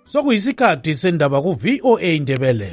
Sokuyisikhathi sendaba ku VOA Indebele.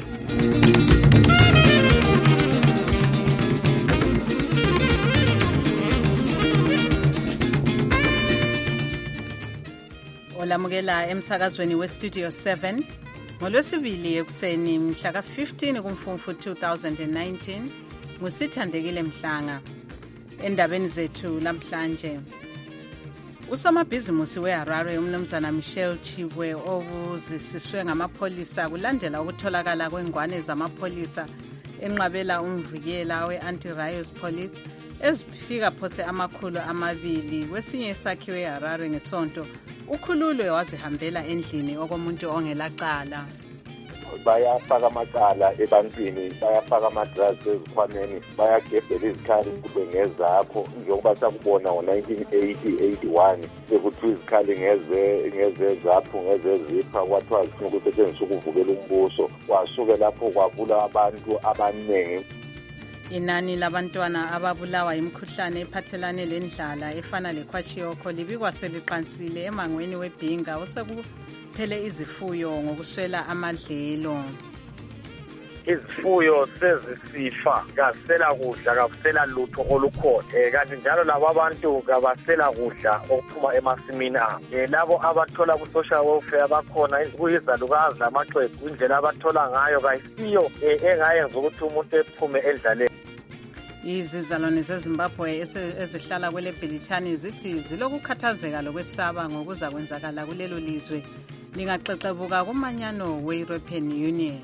Olamukela emsakazweni weStudio 7 ngolwesibili ekuseni mhla ka-15 kuMfumfu 2019 ngusithandekile Mhlanga. Endabeni zethu lamhlanje, usomabhizimusi weHarare umnumzana Michelle Chibwe obuzisiswe ngamapholisa kulandela ukutholakala kwengwane zamapholisa enqabela umvikela we-anti-riot police ezifika phose amakhulu amabili kwesinye isakhiwo eHarare ngesonto ukhululwe wazihambela endlini okomuntu ongelacala. Bayafaka amacala ebantwini, bayafaka amadrugs ezikhwameni, bayagebhela izikhali kube ngezakho njengoba sakubona ngo-1980-81 sekuthiwa izikhali ngezezapho ngezezipha kwathiwa zifuna ukusetshenziswa ukuvukela umbuso. Kwasuke lapho kwabula abantu abaningi. Inani labantwana ababulawa imikhuhlane ephathelane lendlala efana lekwashiyokho libikwa seliqansile emangweni weBhinga osekuphele izifuyo ngokuswela amadlelo. Izifuyo sezisifa, kasela kudla, kasela lutho olukhona. Kanti njalo labo abantu kabasela kudla okuphuma emasimini abo. Labo abathola ku-social welfare bakhona kuyizalukazi lamaxwebhu, indlela abathola ngayo kayisiyo engayenza ukuthi umuntu ephume endlaleni. Izizalwane zeZimbabwe ezihlala kwele Bhilithani zithi zilokukhathazeka lokwesaba ngokuza kwenzakala kulelo lizwe lingaxexebuka kumanyano we-European Union.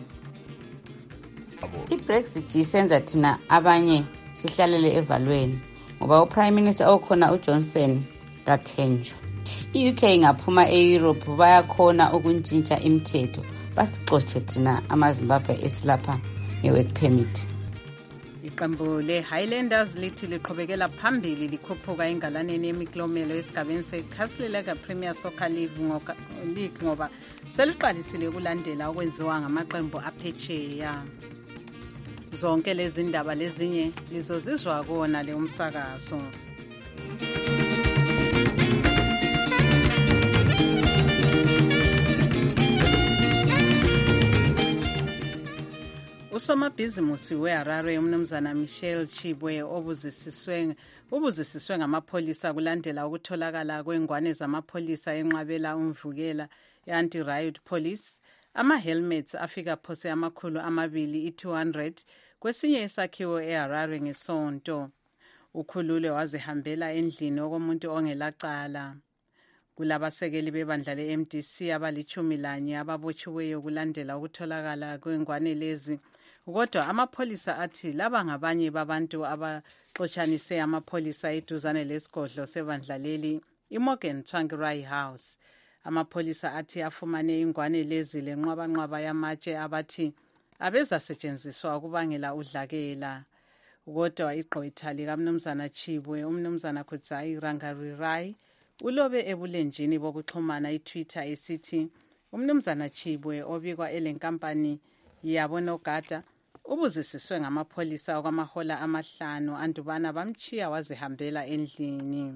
I-Brexit isenza thina abanye sihlalele evalweni ngoba uPrime Minister okhona uJohnson kathenjwa. I-UK ingaphuma e-Europe bayakhona ukuntshintsha imithetho basixotshe thina amaZimbabwe esilapha nge-work permit. Iqembu le-Highlanders lithi liqhubekela phambili likhuphuka engalaneni yemiklomelo esigabeni se-Castlelaga Premier Soccer League ngoba seliqalisile ukulandela okwenziwa ngamaqembu aphetsheya. Zonke lezi ndaba lezinye lizozizwa kuwona le umsakazo. Usomabhizimusi weHarare umnumzana Michelle Chibwe ubuzisiswe ngamapholisa kulandela ukutholakala kwengwane zamapholisa enqabela umvukela e-anti-riot police. Ama-helmets afika phose amakhulu amabili i-200 kwesinye isakhiwo eHarare ngesonto. Ukhululwe wazihambela endlini okomuntu ongelacala. Kulabasekeli bebandla le-MDC abali-11 ababotshiweyo kulandela ukutholakala kwengwane lezi. Kodwa amapholisa athi laba ngabanye babantu abaxotshanise amapholisa eduzane lesigodlo sebandla leli iMorgan Tsvangirai House. Amapholisa athi afumane ingwane lezi lenqwabanqwaba yamatshe abathi abezasetshenziswa ukubangela udlakela. Kodwa igqwetha likamnumzana Chibwe umnumzana Kudzai Rangarirai ulobe ebulenjini bokuxhumana iTwitter esithi umnumzana Chibwe obikwa elenkampani yabonogada ubuzisiswe ngamapholisa okwamahola 5 andubana bamchiya wazihambela endlini.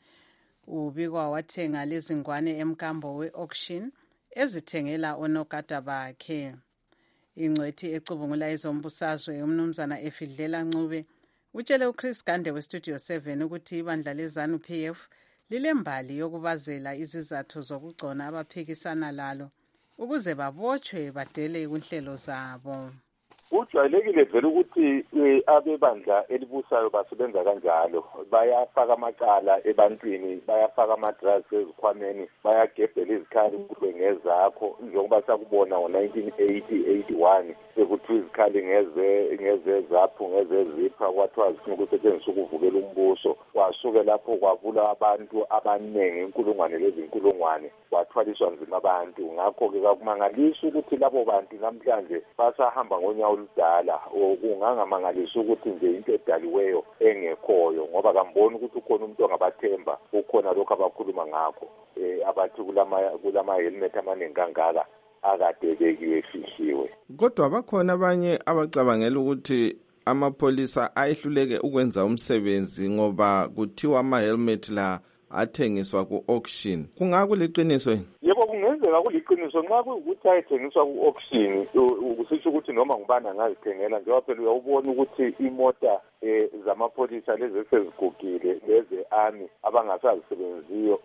Ubikwa wathenga lezingwane emkambo we-auction ezithengela onogada bakhe. Ingcwethi ecubungula ezombusazwe umnumzana Efidlela Ncube utshele uChris Gande weStudio 7 ukuthi ibandla leZANU-PF lilembali yokubazela izizathu zokugcona abaphikisana lalo ukuze babotshwe badele kunhlelo zabo. Kujwayelekile vele ukuthi abebandla elibusayo basebenza kanjalo. Bayafaka amacala ebantwini, bayafaka amadrugs ezikhwameni, bayagebhela izikhali kube ngezakho njengoba sakubona ngo-1980-81 sekuthiwa izikhali ngezezapho ngezezipha kwathiwa zifuna ukusetshenziswa ukuvukela umbuso. Kwasuke lapho kwabula abantu abaningi inkulungwane lezinkulungwane kwathwaliswa nzima abantu. Ngakho-ke kakumangalisa ukuthi labo bantu namhlanje basahamba ngonyawo oludala. Kungangamangalisa ukuthi nje into edaliweyo engekhoyo ngoba kamboni ukuthi ukhona umuntu ongabathemba ukhona lokho abakhuluma ngakho. Abathi kulama helmet amaningi kangaka akadebekiwe fihliwe. Kodwa bakhona abanye abacabangela ukuthi amapholisa ayehluleke ukwenza umsebenzi ngoba kuthiwa ama helmet la athengiswa ku auction. Kungakuliqiniso yini? Yebo kungenzeka kungenzeka kuliqiniso nxa kuyikuthi ayethengiswa ku-auction kusitsho ukuthi noma ngubani angazithengela njengoba phela uyawubona ukuthi imota zamapholisa lezi esezigugile leze army abangasazisebenziyo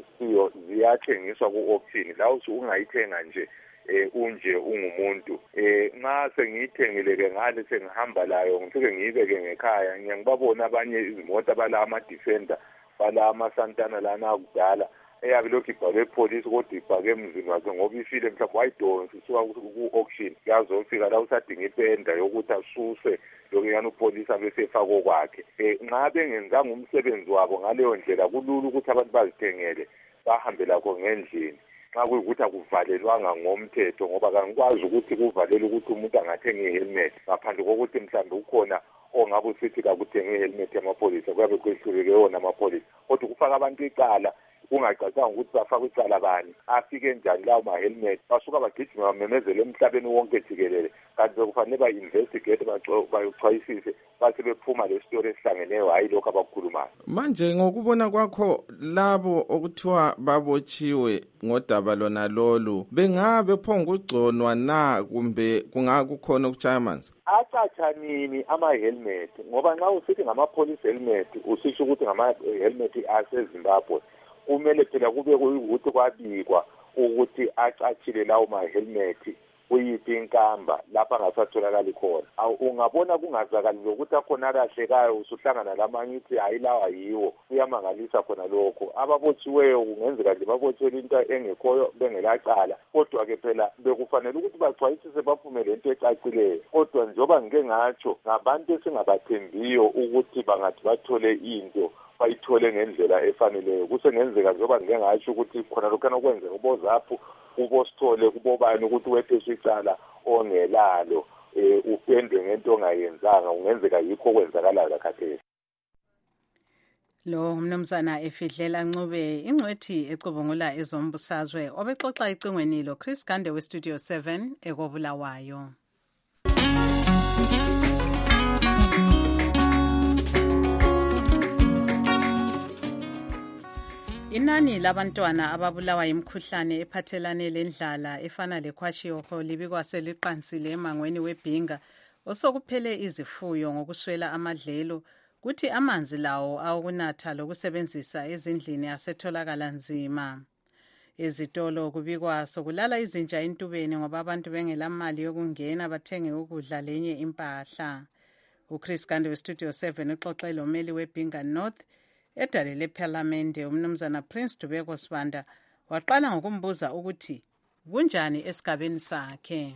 ziyathengiswa ku-auction la ungayithenga nje unje ungumuntu nxa sengiyithengile-ke ngale sengihamba layo ngifike ngiyibeke ngekhaya ngiyangibabona abanye izimota bala ama-defender bala ama-santana lana akudala eyabe lokhu ibhalwe polisi kodwa ibhake emzini wakhe ngoba ifile mhlawumbe wayidonsa isuka ku-auction yazofika la usadinga ipenda yokuthi asuse lokuyana upolisi abesefako kwakhe nxa bengenzanga umsebenzi wabo ngaleyo ndlela kulula ukuthi abantu bazithengele bahambe lakho ngendlini nxa kuyikuthi akuvalelwanga ngomthetho ngoba kangikwazi ukuthi kuvalele ukuthi umuntu angathenga i-helmet ngaphandle kokuthi mhlawumbe ukhona ongabe usithi kakuthenga i-helmet yamapholisa kuyabe kwehluleke yona amapholisa kodwa kufaka abantu icala kungacacanga ukuthi bafakwe icala bani afike njani lawo ma-helmet basuka bagijima bamemezele emhlabeni wonke jikelele kanti bekufanele ba-investigate bayochwayisise base bephuma le story esihlangeneyo hayi lokho abakukhulumayo. Manje ngokubona kwakho labo okuthiwa babotshiwe ngodaba lona lolu bengabe phongugconwa na kumbe kungakukhona ukuchaya amanzi? Acatsha nini ama-helmet ngoba nxa usithi ngama-police helmet usisho ukuthi ngama-helmet aseZimbabwe kumele phela kube kuyikuthi kwabikwa ukuthi acatshile lawo ma-helmet kuyiphi inkamba lapha angasatholakali khona. Ungabona kungazakali lokuthi akhona alahlekayo usuhlangana lamanye uthi hayi lawa yiwo kuyamangalisa khona lokho. Ababotshiweyo kungenzeka nje babotshelwe into engekhoyo bengelacala kodwa-ke phela bekufanele ukuthi baxwayisise baphume le nto ecacileyo kodwa njengoba ngike ngatsho ngabantu esingabathembiyo ukuthi bangathi bathole into bayithole ngendlela efaneleyo kusengenzeka njengoba ngike ngatsho ukuthi khona lokhana okwenzeka ubozaphu ubosithole kubobani ukuthi wetheswe icala ongelalo upendwe ngento ongayenzanga ungenzeka yikho okwenzakalayo lakhathesi. Lo mnumzana Efidlela Ncube ingcwethi ecubungula ezombusazwe obexoxa icingweni lo Chris Gande weStudio 7 ekobulawayo. Inani labantwana ababulawa imikhuhlane ephathelane lendlala efana lekwashiorkor libikwa seliqansile emangweni weBhinga osokuphele izifuyo ngokuswela amadlelo kuthi amanzi lawo awokunatha lokusebenzisa ezindlini asetholakala nzima. Ezitolo kubikwa sokulala izinja entubeni ngoba abantu bengelamali yokungena bathenge ukudla lenye impahla. uChris Gande weStudio 7 uxoxe lomeli weBhinga North edale lephalamende umnumzana Prince Dubeko Sibanda waqala ngokumbuza ukuthi kunjani esigabeni sakhe.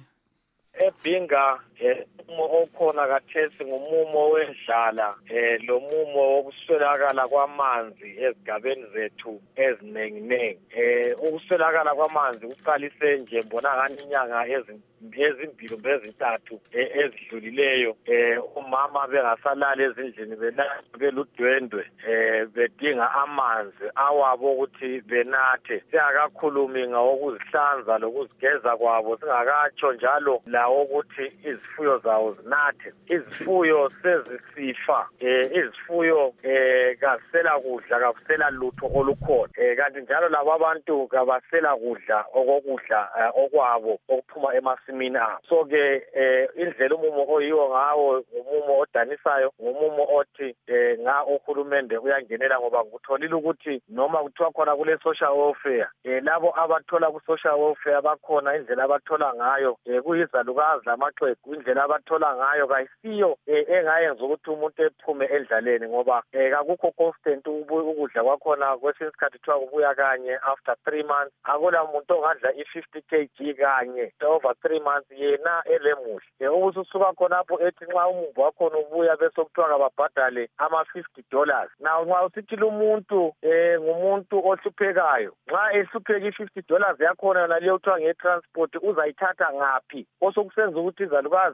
eBhinga umumo okhona kathesi ngumumo wendlala lo mumo wokuswelakala kwamanzi ezigabeni zethu ezinenginengi. Ukuswelakala kwamanzi kuqalise nje mbonakala inyanga ezimbili bezintathu ezidlulileyo. Umama bengasalala ezindlini beludwendwe bedinga amanzi awabo ukuthi benathe. Singakakhulumi ngawokuzihlanza lokuzigeza kwabo, singakatsho njalo lawo ukuthi izifuyo zawo zinathe. Izifuyo sezisifa, izifuyo kasela kudla, kasela lutho olukhona. Kanti njalo labo abantu kabasela kudla okokudla okwabo okuphuma emasimini abo. So ke indlela umumo oyiwo ngawo umumo odanisayo, umumo othi nga uhulumende uyangenela ngoba ngutholile ukuthi noma kuthiwa khona kule social welfare labo abathola ku social welfare bakhona indlela abathola ngayo kuyizalukazi lamaxhegu, indlela abathola ngayo kayisiyo engayenza ukuthi umuntu ephume endlaleni ngoba akukho constant ukudla kwakhona. Kwesinye isikhathi kuthiwa kubuya kanye after 3 months. Akula muntu ongadla i-50 kg kanye over 3 months yena elemuhle. Ususuka khonapho ethi nxa umumbu wakhona ubuya bese kuthiwa kababhadale ama-$50. Naw nxa usithi umuntu ngumuntu ohluphekayo, nxa ehlupheka i-$50 yakhona naleyo kuthiwa nge-transport uzayithatha ngaphi? Osokusenza ukuthi izalukazi lama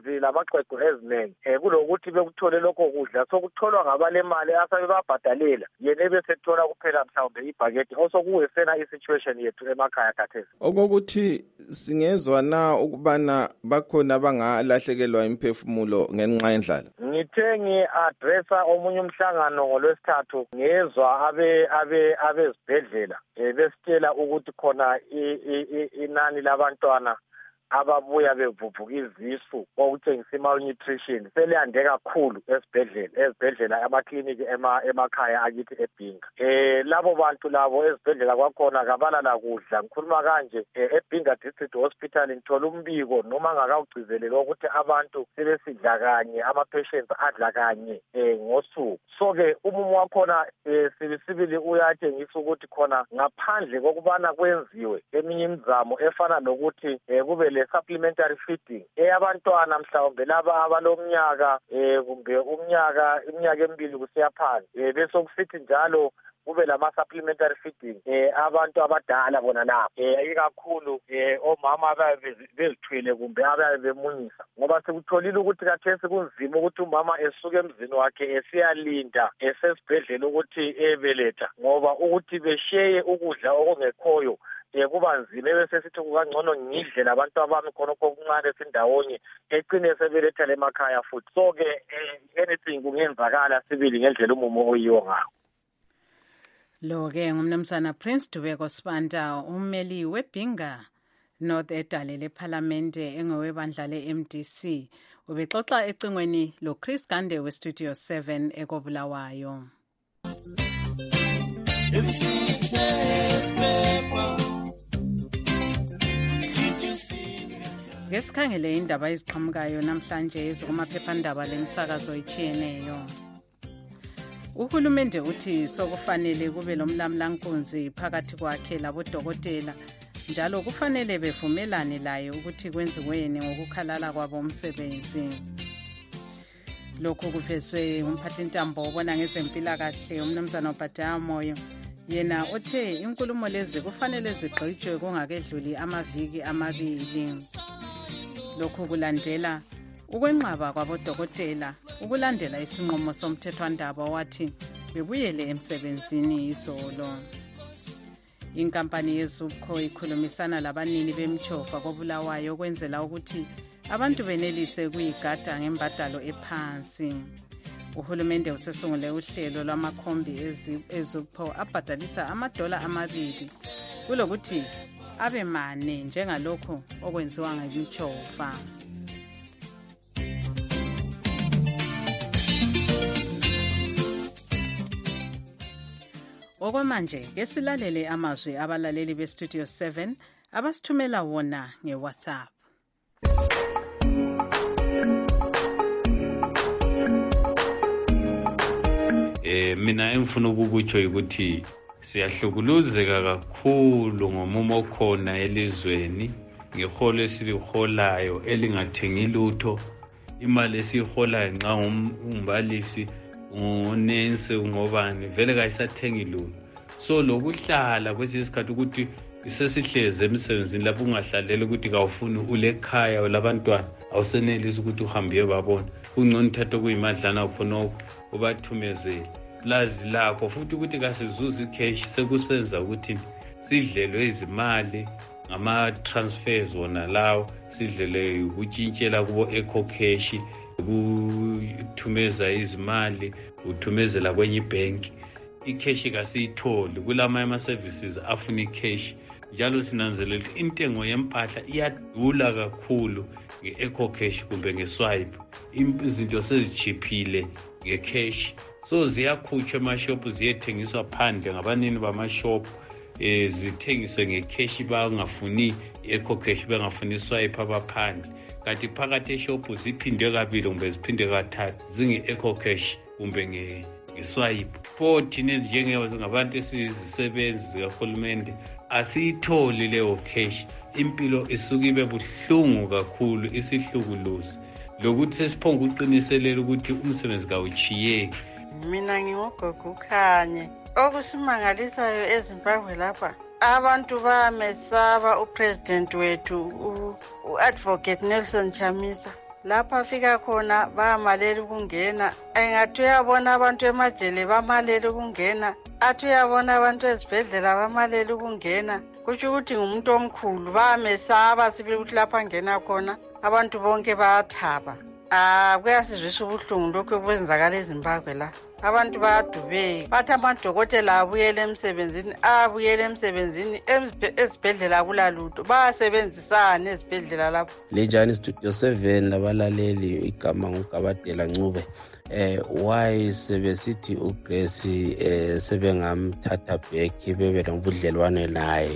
zamaqweqwe eziningi kulokuthi bekuthole lokho kudla sokutholwa ngabalemali asebebabhadalela yena ebesethola kuphela mhlawumbe ibhakede osokuwesena isituation yethu emakhaya khathesi. Okokuthi singezwa na ukubana bakhona bangalahlekelwa imphefumulo ngenxa yendlala? Ngithe ngi-adressa omunye umhlangano ngolwesithathu ngezwa abezibhedlela besitshela ukuthi khona inani labantwana ababuya bevuvuka izisu okutshengisa malnutrition seliyande kakhulu ezibhedlela amakliniki emakhaya akithi eBhinga. Labo bantu labo ezibhedlela kwakhona kabalala kudla. Ngikhuluma kanje eBhinga District Hospital ngithola umbiko noma ngakawugcizelele ukuthi abantu sebesidla kanye, ama-patients adla kanye ngosuku. So-ke umumo wakhona sibisibili uyatshengisa ukuthi khona ngaphandle kokubana kwenziwe eminye imizamo efana nokuthi kube le supplementary feeding eyabantwana mhlawumbe laba abalomnyaka kumbe iminyaka emibili kusiya phansi bese kusithi njalo kube lama supplementary feeding abantu abadala bona lapho ikakhulu omama ababe bezithwele kumbe ababe bemunyisa, ngoba sekutholile ukuthi kathesi kunzima ukuthi umama esuke emzini wakhe esiyalinda esesibhedlela ukuthi ebeletha, ngoba ukuthi besheye ukudla okungekhoyo kuba nzima bese sithi kungangcono ngidle labantu abami khonokho okuncane sindawonye ecine sebeletha emakhaya futhi. So-ke anything kungenzakala sibili ngendlela umumo oyiwo ngawo. Lo-ke ngumnumzana Prince Dubeko Sibanda, ummeli weBhinga North edale lephalamende engowebandla le-MDC, ubexoxa ecingweni loChris Gande weStudio 7 ekobulawayo. Ngesikhangele indaba eziqhamukayo namhlanje ezikumaphephandaba lemisakazo etshiyeneyo. Uhulumende uthi sokufanele kube lomlamlankunzi phakathi kwakhe labodokotela, njalo kufanele bevumelane laye ukuthi kwenziweni ngokukhalala kwabo umsebenzi. Lokhu kuvezwe umphathintambo obona ngezempilakahle umnumzana uBhadaya Moyo, yena othe inkulumo lezi kufanele zigqitshwe kungakedluli amaviki amabili. Lokhu kulandela ukwenqaba kwabodokotela ukulandela isinqumo somthethwandaba wathi bebuyele emsebenzini izolo. Inkampani yeZupco ikhulumisana labanini bemtshova kobulawayo ukwenzela ukuthi abantu benelise kuyigada ngembadalo ephansi. Uhulumende usesungule uhlelo lwamakhombi eZupco abhadalisa $2 kulokuthi abe mane njengalokho okwenziwa ngemtshova. Okwamanje kesilalele amazwi abalaleli beStudio 7 abasithumela wona ngeWhatsApp. Mina engifuna ukukutsho ukuthi siyahlukuluzeka kakhulu ngomumo okhona elizweni ngeholo esiliholayo elingathengi lutho, imali esiholayo nxa umbalisi unense ngobani vele kayisathengi lutho. So lokuhlala kwesisikhathi ukuthi sesihleze emsebenzini lapho ungahlalele ukuthi kawufuni ulekhaya labantwana awusenelisi ukuthi uhambe babona ungcono uthatha kuyimadlana khonoko ubathumezele lazi lakho futhi ukuthi kasizuza icash sekusenza ukuthi sidlelwe izimali ngama-transfers wona lawo, sidlele ukutshintshela kubo eco-cash, ukuthumeza izimali uthumezela kwenye ibhenki. Icash kasiyitholi kulama ama-services afuna icash. Njalo sinanzelela intengo yempahla iyadula kakhulu nge-eco-cash kumbe nge-swipe. Izinto sezichiphile nge-cash, so ziyakhutshwa emashophu ziyethengiswa phandle ngabanini bamashophu, zithengiswe nge-cash bangafuni i-eco-cash bangafuni iswipe abaphandle. Kanti phakathi eshophu ziphindwe kabili kumbe ziphinde kathathu zinge-eco-cash kumbe nge-swipe. Pho thina njengabantu esizisebenzi zikahulumende asiyitholi leyo cash. Impilo isuke ibe buhlungu kakhulu, isihlukuluzi lokuthi sesiphonga uqiniselela ukuthi umsebenzi kawuchiyeki. Mina ngingogogo uKhanye. Okusimangalisayo eZimbabwe lapha, abantu bayamesaba upresident wethu uadvocate Nelson Chamisa. lapha afika khona bayamalela ukungena. Engathi uyabona abantu emajele bamalela ukungena, athi uyabona abantu ezibhedlela bamalela ukungena. Kutsho ukuthi ngumuntu omkhulu, bayamesaba sibili ukuthi lapha angena khona abantu bonke bayathaba. Kuyasizwisa ubuhlungu lokhu okwenzakala eZimbabwe la. Abantu bayadubeka, bathi amadokotela abuyele emsebenzini, ezibhedlela kulalutho, bayasebenzisana ezibhedlela lapho. Lejani Studio 7 labalaleli, igama nguGabadela Ncube. Why sebesithi uGrace sebengamthatha back bebe nobudlelwane naye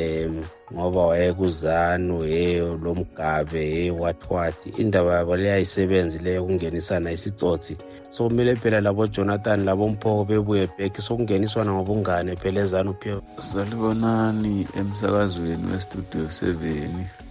ngoba wayekuzanu lo Mgabe wathi indaba yabo leyayisebenzi leyo kungenisana isitsotsi. So kumele phela labo Jonathan labo Mphoko bebuye back sokungeniswana ngobungane phela ezanu phe. Salibonani emsakazweni weStudio 7.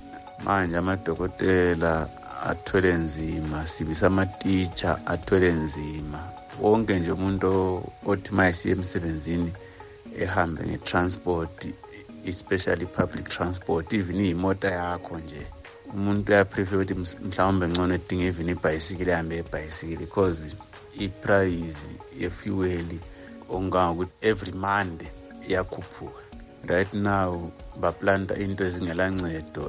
Manje amadokotela athwele nzima, sibisa ama-teacher athwele nzima. Wonke nje umuntu othi mayisiye emsebenzini ehambe nge-transport, especially public transport, even iy'mota yakho nje. Umuntu uyaprefer ukuthi mhlawumbe ngcono edinga even ibhayisikili ehambe ibhayisikili because i-price ye-fuel ongangokuthi every Monday iyakhuphuka. Right now baplanta into ezingelancedo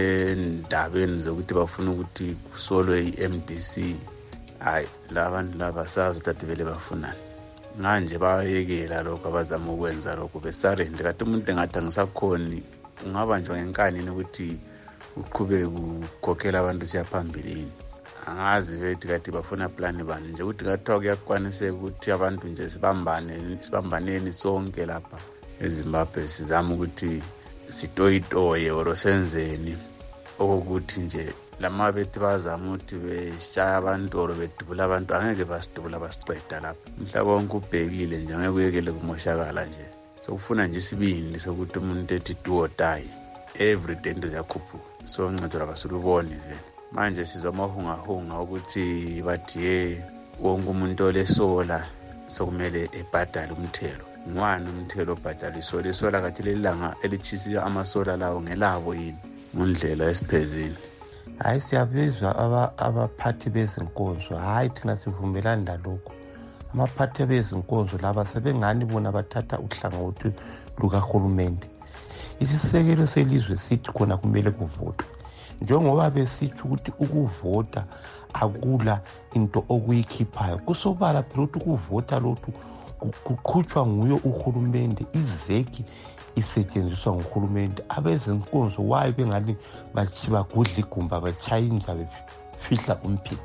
endabeni zokuthi bafuna ukuthi kusolwe i-MDC. Hayi, labantu laba sazi ukuthi vele bafunani. Manje bayekela lokho abazama ukwenza lokho besarende. Kade umuntu engathi angisakhoni ungabanjwa ngenkanini ukuthi uqhubeke ukukhokhela abantu siyaphambili. Angazi bethi kade bafuna plan bani nje ukuthi kathiwa kuyakwaniseka ukuthi abantu nje sibambaneni sonke lapha eZimbabwe sizama ukuthi sitoyitoye or senzeni okuthi nje lama bethi bazama ukuthi beshaya abantu or bedubula abantu angeke basidubula basiqeda lapha. Umhlaba wonke ubhekile nje ngeke kuyekele kumoshakala nje. Sokufuna nje isibindi sokuthi umuntu ethi do or die every day into ziyakhuphuka. So ngincedwa basulubone vele. Manje sizwa amahungahunga ukuthi bathi wonke umuntu olesola sokumele ebhadale umthelo. Ngwane umthelo obhadaliswa lesola kathi lelanga elichisa amasola lawo ngelabo yini ngundlela esiphezini. Hayi siyabizwa abaphathi bezinkonzo, hayi thina sivumelani lalokho. Amaphathi bezinkonzo laba sebengani bona bathatha uhlangothi lukahulumende. Isisekelo selizwe sithi khona kumele kuvotwe. Njengoba besithi ukuthi ukuvota akula into okuyikhiphayo. Kusobala phela ukuthi ukuvota lokhu kuqhutshwa nguye uhulumende, izeki isetshenziswa nguhulumende. Abezenkonzo waye bengani bagudla igumba batshayinja befihla umphiko.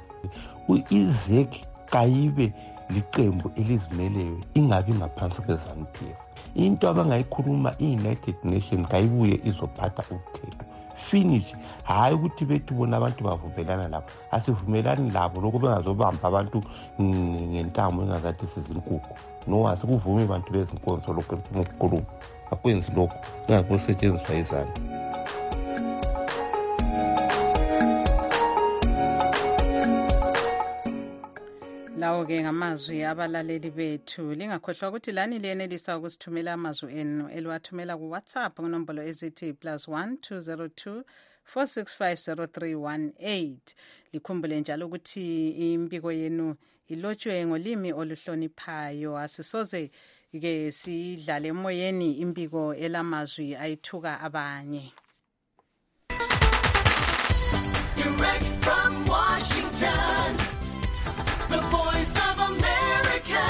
Izeki kayibe liqembu elizimeleyo ingabi ngaphansi kweZANU-PF. Into abangayikhuluma i-United Nations kayibuye izophatha ukhetho. Finish. Hayi ukuthi bethu bona abantu bavumelana labo. Asivumelani labo lokho bengazobamba abantu ngentamo engazathi sizinkukhu. No, asikuvumi abantu bezinkonzo lokho ukukhuluma. Akwenzi lokho engakusetshenziswa izandla. Lawo-ke ngamazwi abalaleli bethu. Lingakhohlwa ukuthi lani liyenelisa ukusithumela amazwi enu eliwathumela kuWhatsApp kunombolo ezithi +1 202 4650318. Likhumbule njalo ukuthi impiko yenu ilotshwe ngolimi oluhloniphayo. Asisoze ke sidlale emoyeni impiko elamazwi ayithuka abanye. Direct from Washington, the Voice of America,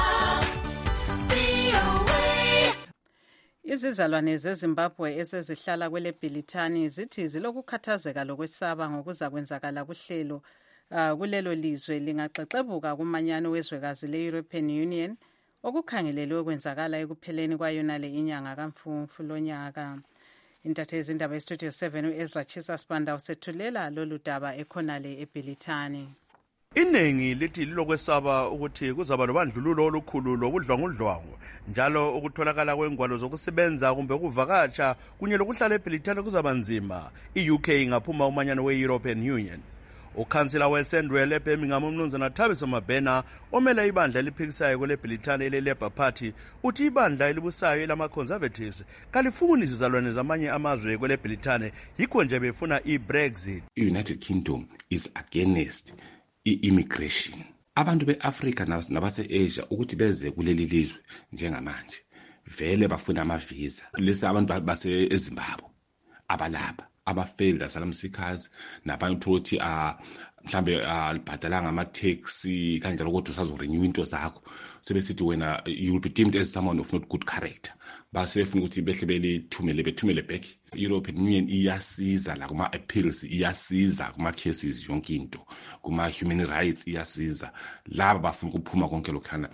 VOA. Izizalwane zeZimbabwe esezihlala kwele Bhilithani zithi zilokukhathazeka lokwesaba ngokuza kwenzakala kuhlelo kulelo lizwe lingaxexebuka kumanyano wezwekazi le-European Union okukhangelelwe kwenzakala ekupheleni kwayonale inyanga kaMfumfu lonyaka. Intatheli indaba yeStudio 7 uEzra Chisa Spanda usethulela lolu daba ekhonale eBhilithani. Iningi lithi lilokwesaba ukuthi kuzaba lobandlululo olukhulu lobudlwangudlwangu njalo ukutholakala kwengwalo zokusebenza kumbe ukuvakatsha kunye lokuhlala eBhilithani kuzaba nzima. I-UK ingaphuma umanyano we-European Union. ukhansila wesendwele eBirmingham umnumzana Thabiso Mabhena omele ibandla eliphikisayo kwele Bhilithane ele-Labour Party uthi ibandla elibusayo elama-Conservatives kalifuni izizalwane zamanye amazwe kwele Bhilithane yikho nje befuna i-Brexit. I-United Kingdom is against i-immigration. Abantu be-Afrika nabase-Asia ukuthi beze kuleli lizwe njengamanje vele bafuna amavisa. Lesa abantu base-Zimbabwe abalapha aba-failed asylum seekers nabanye utholukuthi mhlambe libhadalanga ama-taxi kanjalo kodwa usazorenew into zakho sebesithi wena you will be deemed as someone of not good character. Basebefuna ukuthi behle bethumele back. European Union iyasiza la kuma-appeals, iyasiza kuma-cases yonke into, kuma-human rights iyasiza. Laba bafuna ukuphuma konke lokhana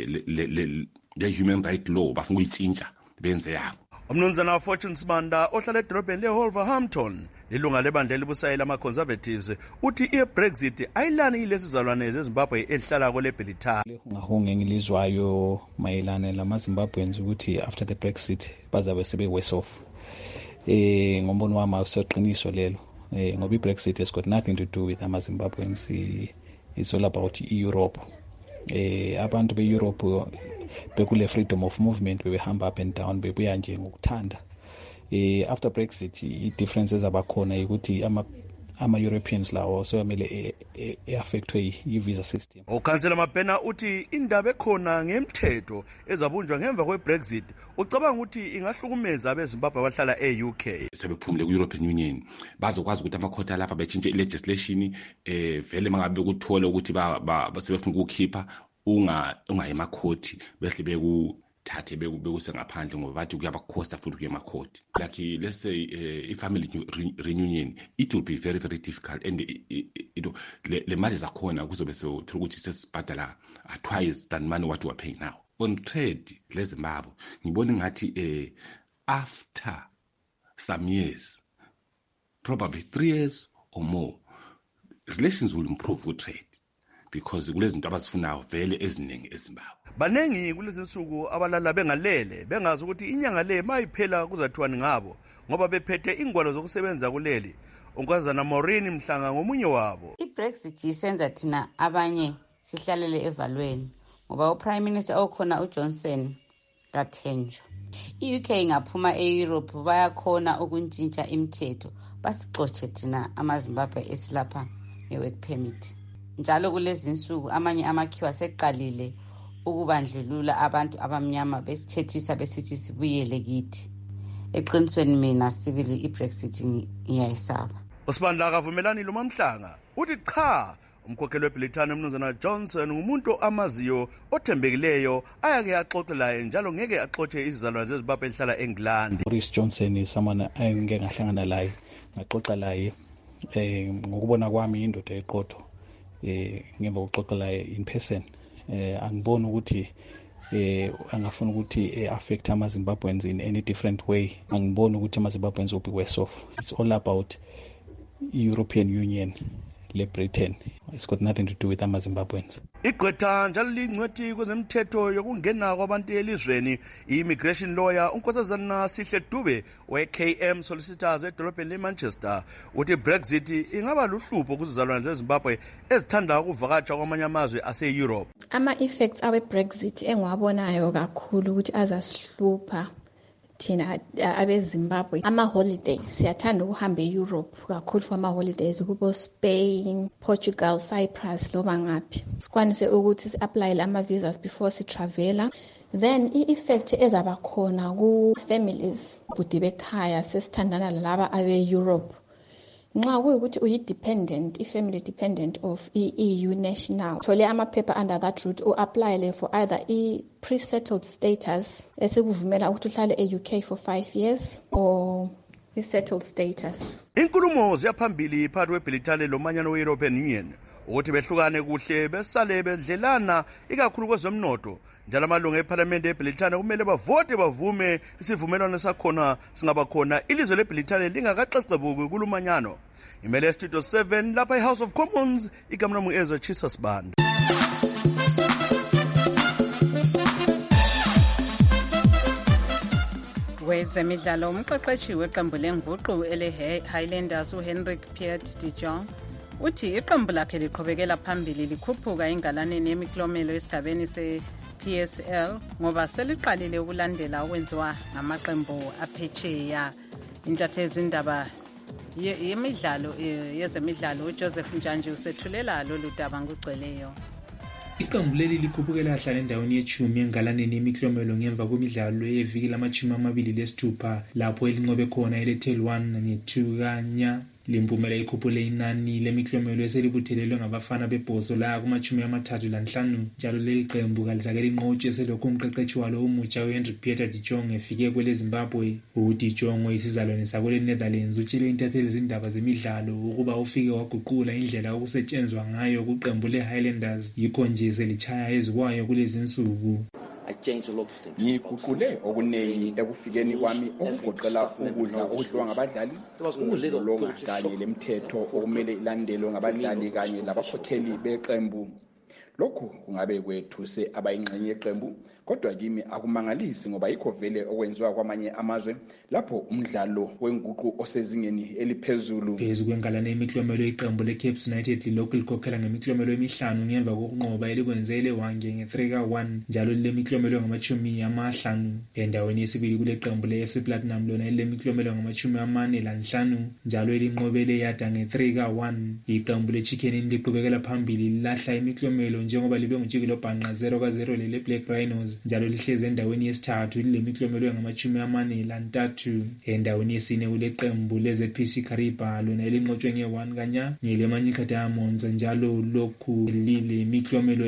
le-human right law bafuna ukuyitshintsha benze yabo. Umnumzana Fortune Sibanda ohlala edorobheni le-Wolverhampton lilunga lebandla elibusayo lama-Conservatives uthi i-Brexit ayilani ilesizalwane zeZimbabwe elihlala kwele Bhilithane. Ngahunge engilizwayo mayelana lama-Zimbabweans ukuthi after the Brexit bazabe sebe-worse off. Ngombono wami awuseqiniso lelo. Ngoba i-Brexit has got nothing to do with ama-Zimbabweans. It's all about Europe. Abantu be-Europe bekule freedom of movement bebehamba up and down bebuya nje ngokuthanda. After Brexit i-differences abakhona ukuthi ama-Europeans lawo soyamele affectwe yi-visa system. Ukhansela Mabhena uthi indaba ekhona ngemthetho ezabunjwa ngemva kwe-Brexit ucabanga ukuthi ingahlukumeza abeZimbabwe abahlala e-UK. Sebephumule ku-European Union bazokwazi ukuthi amakhoti alapha betshintshe i-legislation vele mangabe ukuthola ukuthi sebefuna ukukhipha ungaye emakhoti behle bekuthathe bekuse ngaphandle ngoba bathi kuyabakhosta futhi kuye emakhoti. Like let's say i-family reunion it will be very very difficult and le mali zakhona kuzobe sewuthola ukuthi sesibhadala twice than money what you are paying now. On trade leZimbabwe ngibona ngathi after some years, probably 3 years or more, relations will improve with trade because kulezinto abazifunayo vele eziningi eZimbabwe. Banengi kulezi nsuku abalala bengalele bengazi ukuthi inyanga le mayiphela kuzathiwani ngabo ngoba bephethe ingwalo zokusebenza kuleli. Unkazana Maureen Mhlanga ngomunye wabo. I-Brexit isenza thina abanye sihlalele evalweni ngoba uPrime Minister okhona uJohnson kathenjwa. I-UK ingaphuma e-Europe bayakhona ukuntshintsha imithetho basixotshe thina amaZimbabwe esilapha nge-work permit. Njalo kulezi nsuku amanye amakhiwa seqalile ukubandlulula abantu abamnyama besithethisa besithi sibuyele kithi. Eqinisweni mina sibili i-Brexit ngiyayisaba. uSibandla akavumelani lo Mamhlanga uthi cha umkhokheli weBhilithane umnumzana Johnson ngumuntu amaziyo othembekileyo ayake axoxelayo njalo ngeke axoxe izizalwane zeZimbabwe ehlala eNgilandi. Boris Johnson is someone engeke ngahlangana laye ngaxoxa laye ngokubona kwami indoda eqotho ngemva kokuxoxa laye in person. Angiboni ukuthi angafuna ukuthi affect ama-Zimbabweans in any different way. Angiboni ukuthi ama-Zimbabweans will be worse off. It's all about European Union le-Britain. It's got nothing to do with ama-Zimbabweans. Igqwetha njalo lingcwethi kwezemthetho yokungena kwabantu elizweni i-immigration lawyer unkosazana Sihle Dube we-KM Solicitors edolobheni le-Manchester uthi Brexit ingaba luhlupho kuzizalwane zeZimbabwe ezithanda ukuvakatsha kwamanye amazwe ase-Europe. Ama-effects awe-Brexit engiwabonayo kakhulu ukuthi azasihlupha thina abeZimbabwe ama-holidays siyathanda ukuhamba e-Europe kakhulu for ama-holidays kubo Spain, Portugal, Cyprus loba ngaphi. Sikwanise ukuthi si-applyele ama-visas before si-travela. Then i-effect ezaba khona ku-families budi bekhaya sesithandana lalaba abe-Europe. Nxa kuyukuthi uyi-dependent, i-family dependent of EU national, thole amaphepha under that route u-applyele for either i-pre-settled status esikuvumela ukuthi uhlale e-UK for 5 years or i-settled status. Inkulumo ziyaphambili phakathi kweBhilithane lomanyano we-European Union ukuthi behlukane kuhle besale bedlelana ikakhulu kwezomnotho. Njalo amalungu eParliament eBhilithane kumele bavote bavume isivumelwano sakhona singaba khona ilizwe leBhilithane lingakaxexebuki kulumanyano. Imele Studio 7 lapha eHouse of Commons igama lami Ezra Chisasband. Wezemidlalo umqeqeshi weqembu lenguqu ele-Highlanders uHenrik Piet de Jong uthi iqembu lakhe liqhubekela phambili likhuphuka engalaneni yemiklomelo esigabeni se-PSL ngoba seliqalile ukulandela okwenziwa ngamaqembu aphetsheya. Intatheli indaba yezemidlalo uJoseph Njanje usethulela lolu daba ngugcweleyo. Iqembu leli likhuphukela hlala endaweni yechumi engalaneni yemiklomelo ngemva kwemidlalo yeviki lama-26 lapho elinqobe khona ile-Tel 1 ne-2 kanya. Limpumela ikhuphule inani lemiklomelo eselibuthelelwe ngabafana bebhoso la kuma-35 njalo leli qembu kalizake linqotshwe selokhu umqeqeshi walo umutsha uHenry Pieter de Jong efike kwele Zimbabwe. uDe Jong oyisizalwane sakwele Netherlands utshele intatheli zindaba zemidlalo ukuba ufike waguqula indlela okusetshenzwa ngayo kuqembu le-Highlanders yikho nje selitshaya ezikwayo kulezi insuku. Ngiguqule okuningi ekufikeni kwami okugoqela ukudla okudliwa ngabadlali, ukuzilolonga kanye lemithetho okumele ilandelwe ngabadlali kanye labakhokheli beqembu. Lokhu kungabe kwethuse abayingxenye yeqembu, kodwa kimi akumangalisi ngoba yikho vele okwenziwa kwamanye amazwe lapho umdlalo wenguqu osezingeni eliphezulu. Phezu kwengalane yemiklomelo iqembu le-Cape United lilokhu likhokhela ngemiklomelo emihlanu ngemva kokunqoba elikwenze elewange nge-3-1 njalo lilemiklomelo ngama-50. Endaweni yesibili kule qembu le-FC Platinum lona lilemiklomelo ngama-45 njalo elinqobe leyada nge-3-1. Iqembu le-Chicken Inn liqhubekela phambili lilahla imiklomelo njengoba libe ngujikelo bhanqa 0-0 lele-Black Rhinos njalo lihlezi endaweni yesithathu lilemiklomelo ngama-43. Endaweni yesine kule qembu le-ZPC Kariba lona elinqotshwe nge-1 kanya ngele-Manyika Diamonds njalo lokhu lilemiklomelo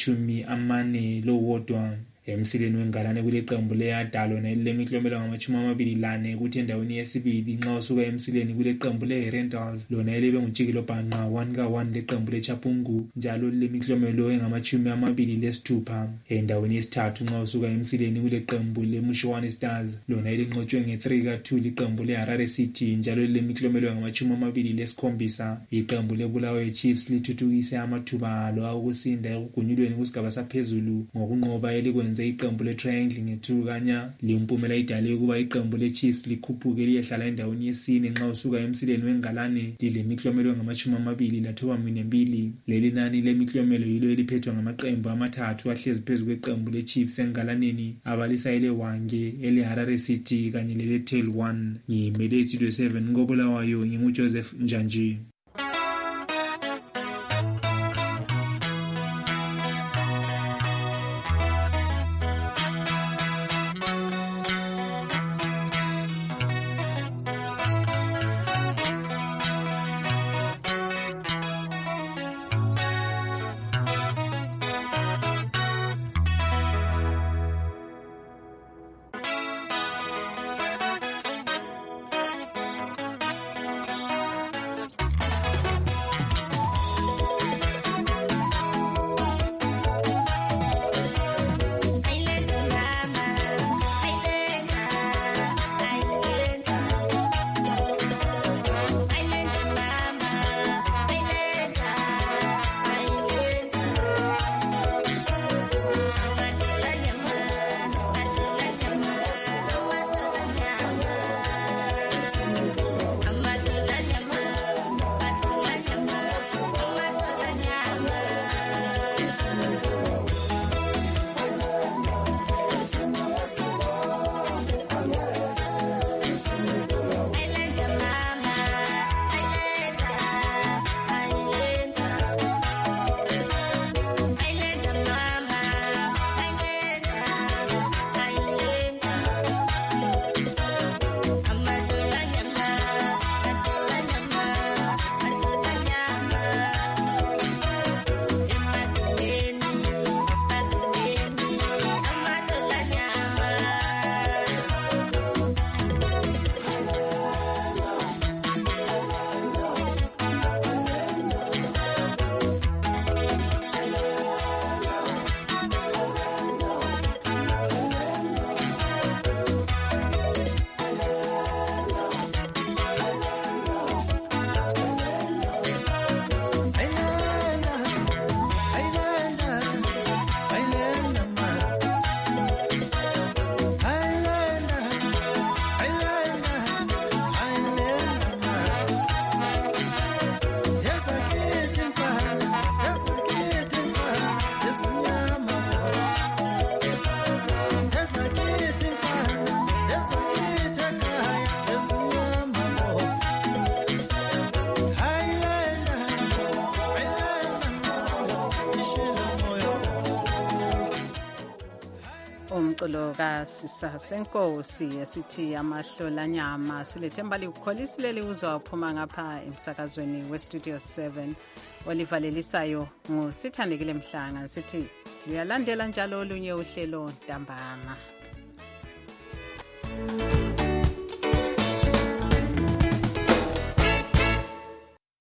engama-41. Emsileni wengalane kule qembu le-Yada lona elilemiklomelo ngama-24 kuthi endaweni yesibili nxa usuka emsileni kule qembu le-Rentals lona elibe ngujikelo bhanqa 1-1 leqembu le-Chapungu njalo lilemiklomelo engama-26. Endaweni yesithathu nxa usuka emsileni kule qembu le-Mushowane Stars lona elinqotshwe nge-3-2 liqembu le-Harare City njalo lilemiklomelo engama-27. Iqembu le-Bulawayo Chiefs lithuthukise amathuba alo akusinda ekugunyulweni kusigaba saphezulu ngokunqoba elikwenze iqembu le-Triangle nge-2 kanya. Limpumela idale ukuba iqembu le-Chiefs likhuphuke liyehlala endaweni yesine nxa usuka emsileni wengalane lilemiklomelo ngama-22. Leli nani lemiklomelo yilo eliphethwa ngamaqembu amathathu ahlezi phezu kweqembu le-Chiefs engalaneni abalisa elewange, ele-Harare City kanye lele-Tel 1. Ngimele iStudio 7 ngobulawayo nginguJoseph Njanje. umculo kasisa senkosi esithi amahlolanyama silethemba likukholisile uzwa uphuma ngapha emsakazweni westudio 7 olivalelisayo ngusithandekile Mhlanga sithi uyalandela njalo olunye uhlelo ntambama.